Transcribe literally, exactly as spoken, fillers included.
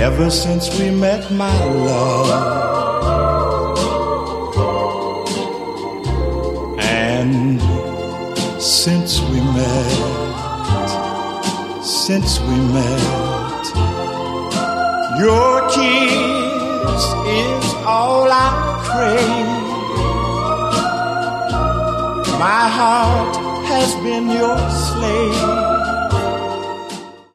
ever since we met, my love. And since we met, since we met, your kiss is all I crave. My heart has been your slave